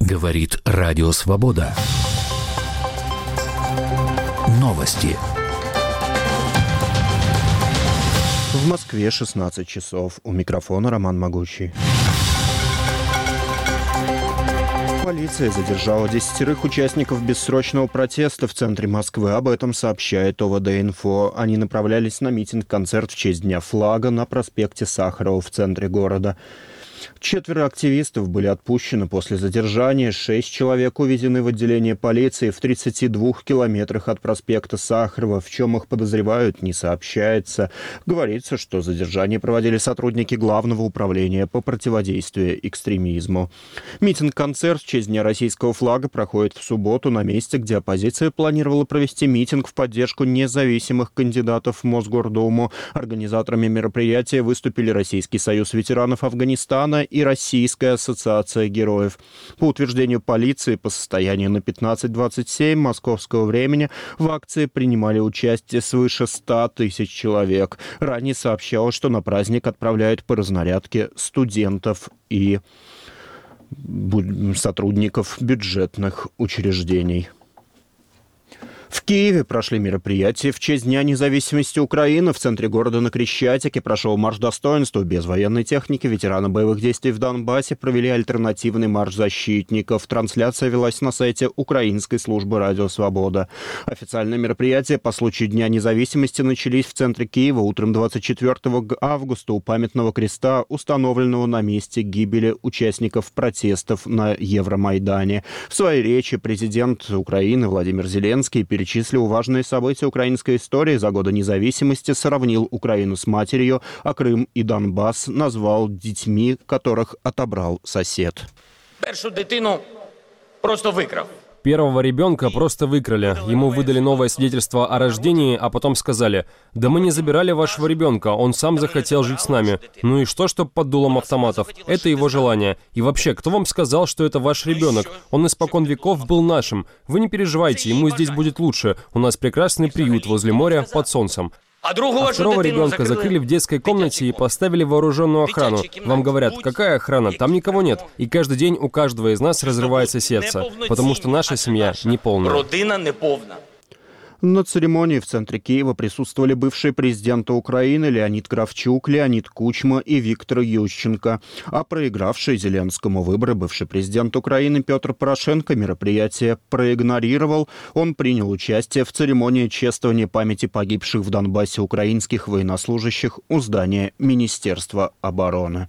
Говорит Радио Свобода. Новости. В Москве 16 часов. У микрофона Роман Могучий. Полиция задержала 10 участников бессрочного протеста в центре Москвы. Об этом сообщает ОВД-Инфо. Они направлялись на митинг-концерт в честь Дня флага на проспекте Сахарова в центре города. 4 активистов были отпущены после задержания. 6 человек увезены в отделение полиции в 32 километрах от проспекта Сахарова. В чем их подозревают, не сообщается. Говорится, что задержание проводили сотрудники Главного управления по противодействию экстремизму. Митинг-концерт в честь Дня российского флага проходит в субботу на месте, где оппозиция планировала провести митинг в поддержку независимых кандидатов в Мосгордуму. Организаторами мероприятия выступили Российский союз ветеранов Афганистана и Российская ассоциация героев. По утверждению полиции, по состоянию на 15:27 московского времени в акции принимали участие свыше 100 тысяч человек. Ранее сообщалось, что на праздник отправляют по разнарядке студентов и сотрудников бюджетных учреждений. В Киеве прошли мероприятия в честь Дня независимости Украины. В центре города на Крещатике прошел марш достоинства. Без военной техники ветераны боевых действий в Донбассе провели альтернативный марш защитников. Трансляция велась на сайте Украинской службы «Радио Свобода». Официальные мероприятия по случаю Дня независимости начались в центре Киева утром 24 августа у памятного креста, установленного на месте гибели участников протестов на Евромайдане. В своей речи президент Украины Владимир Зеленский перечислил важные события украинской истории за годы независимости, сравнил Украину с матерью, а Крым и Донбасс назвал детьми, которых отобрал сосед. Первую дитину просто выкрал. Первого ребенка просто выкрали. Ему выдали новое свидетельство о рождении, а потом сказали: «Да мы не забирали вашего ребенка, он сам захотел жить с нами». Ну и что под дулом автоматов? Это его желание. И вообще, кто вам сказал, что это ваш ребенок? Он испокон веков был нашим. Вы не переживайте, ему здесь будет лучше. У нас прекрасный приют возле моря под солнцем. А второго ребенка закрыли в детской комнате и поставили вооруженную охрану. Вам говорят: какая охрана? Там никого нет. И каждый день у каждого из нас разрывается сердце, потому что наша семья неполная. Родина неповна. На церемонии в центре Киева присутствовали бывшие президенты Украины Леонид Кравчук, Леонид Кучма и Виктор Ющенко. А проигравший Зеленскому выборы бывший президент Украины Петр Порошенко мероприятие проигнорировал. Он принял участие в церемонии чествования памяти погибших в Донбассе украинских военнослужащих у здания Министерства обороны.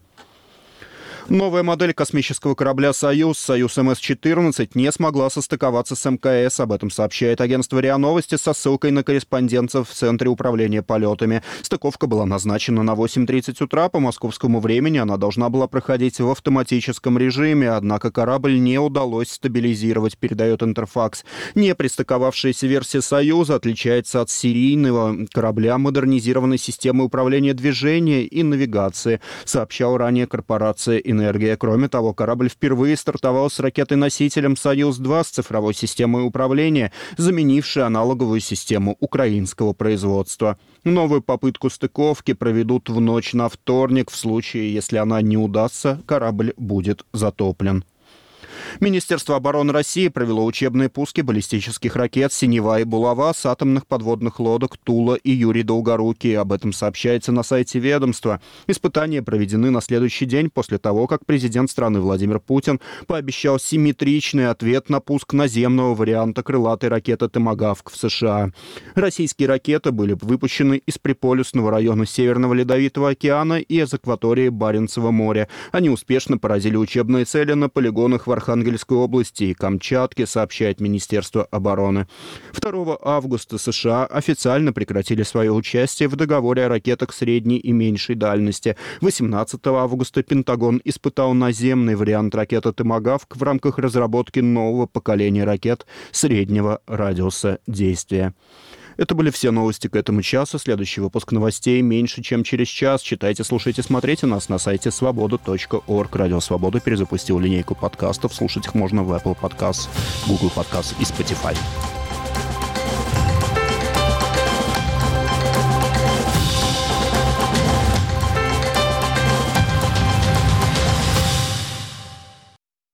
Новая модель космического корабля «Союз» МС-14 не смогла состыковаться с МКС. Об этом сообщает агентство РИА Новости со ссылкой на корреспондентов в Центре управления полетами. Стыковка была назначена на 8:30 утра по московскому времени. Она должна была проходить в автоматическом режиме, однако корабль не удалось стабилизировать, передает Интерфакс. Не пристыковавшаяся версия «Союза» отличается от серийного корабля модернизированной системы управления движения и навигации, сообщала ранее корпорация «Энергия». Кроме того, корабль впервые стартовал с ракетой-носителем «Союз-2» с цифровой системой управления, заменившей аналоговую систему украинского производства. Новую попытку стыковки проведут в ночь на вторник. В случае, если она не удастся, корабль будет затоплен. Министерство обороны России провело учебные пуски баллистических ракет «Синева» и «Булава» с атомных подводных лодок «Тула» и «Юрий Долгорукий». Об этом сообщается на сайте ведомства. Испытания проведены на следующий день после того, как президент страны Владимир Путин пообещал симметричный ответ на пуск наземного варианта крылатой ракеты «Томагавк» в США. Российские ракеты были выпущены из приполюсного района Северного Ледовитого океана и из акватории Баренцева моря. Они успешно поразили учебные цели на полигонах в Архангельской области и Камчатке, сообщает Министерство обороны. 2 августа США официально прекратили свое участие в договоре о ракетах средней и меньшей дальности. 18 августа Пентагон испытал наземный вариант ракеты «Томагавк» в рамках разработки нового поколения ракет среднего радиуса действия. Это были все новости к этому часу. Следующий выпуск новостей меньше, чем через час. Читайте, слушайте, смотрите нас на сайте svoboda.org. Радио Свобода перезапустил линейку подкастов. Слушать их можно в Apple Podcasts, Google Podcasts и Spotify.